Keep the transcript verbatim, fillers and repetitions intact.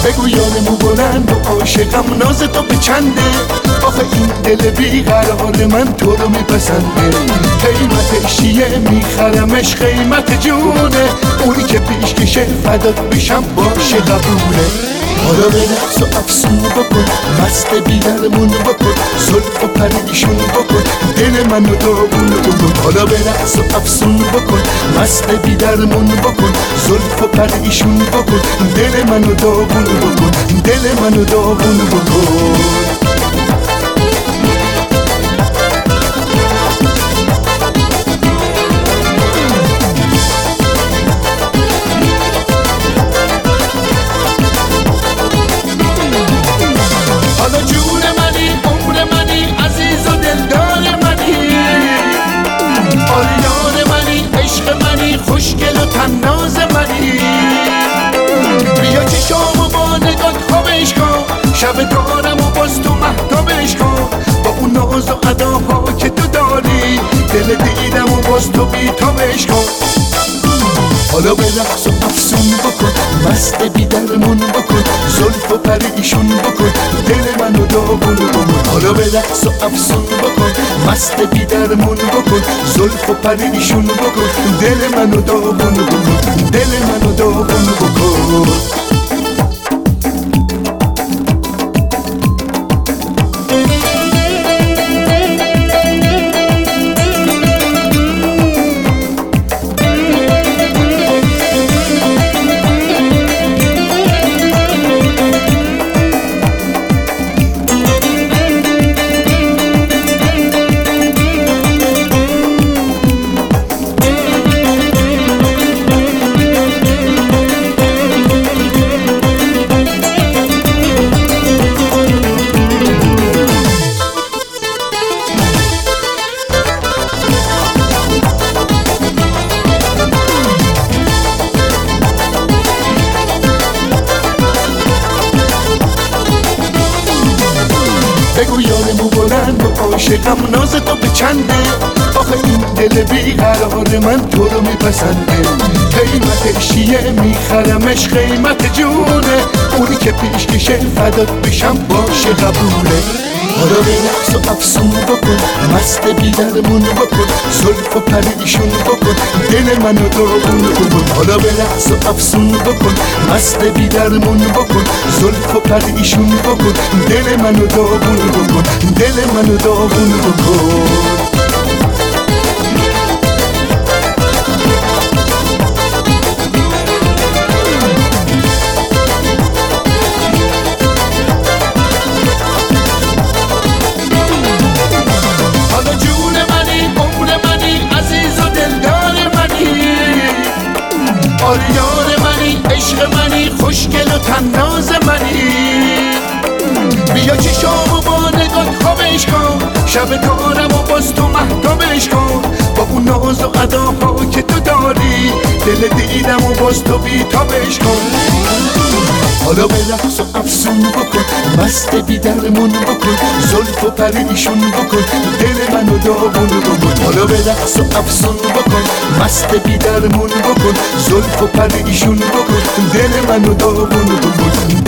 بگو یارمو بلند و عاشقم ناز تو به چنده، آخه این دل بیقرار من تو رو میپسنده. قیمتش چیه میخرمش قیمت جونه، اونی که پیش کشه فدات بشم باشه قبوله. حالا به رقص و افسون بکن، مست بیدرمون بکن، زلف و پریشون بکن، دل منو داغون بکن. حالا به رقص و افسون بکن، مست بیدرمون بکن، زلف و پریشون بکن، دل منو داغون بکن، دل منو داغون بکن. خوشگل و تناز منی، بیا چشامو با نگات خوابش کن، شب کارم و باز تو مهتابش کن. با اون ناز و اداها که تو داری، دل دیدم و باز تو بیتابش کن. حالا به رقص و افسون بکن، مست بیدرمون بکن، زلف و پریشون بکن، دل منو داغون بکن. حالا به رقص و افسون بکن، مست بیدرمون بکن، زلف و پریشون بکن، دل منو داغون بکن، دل منو داغون بکن. بگو یارمو بلند و عاشقم ناز تو به چنده، آخه این دل بیقرار من تو رو میپسنده. قیمتش چیه میخرمش قیمت جونه، اونی که پیش کشه فدات بشم باشه قبوله. حالا به رقص و افسون بکن، مست بیدرمون بکن، زلف و پریشون بکن، دل منو داغون بکن. حالا به رقص و افسون بکن، مست بیدرمون بکن، زلف و پریشون بکن، دل منو داغون بکن، دل منو داغون بکن. یار منی، عشق منی، خوشگل و تناز منی، بیا چشامو با نگات خوابش کن، شب کارم و باز تو مهتابش کن. با اون ناز و اداها که تو داری، دل دیدم و باز تو بیتابش کن. حالا به رقص و افسون بکن، مست بیدرمون بکن، زلف و پریشون بکن، دل منو داغون بکن. حالا به رقص و افسون بکن، مست بیدرمون بکن، زلف و پریشون بکن، دل منو داغون بکن.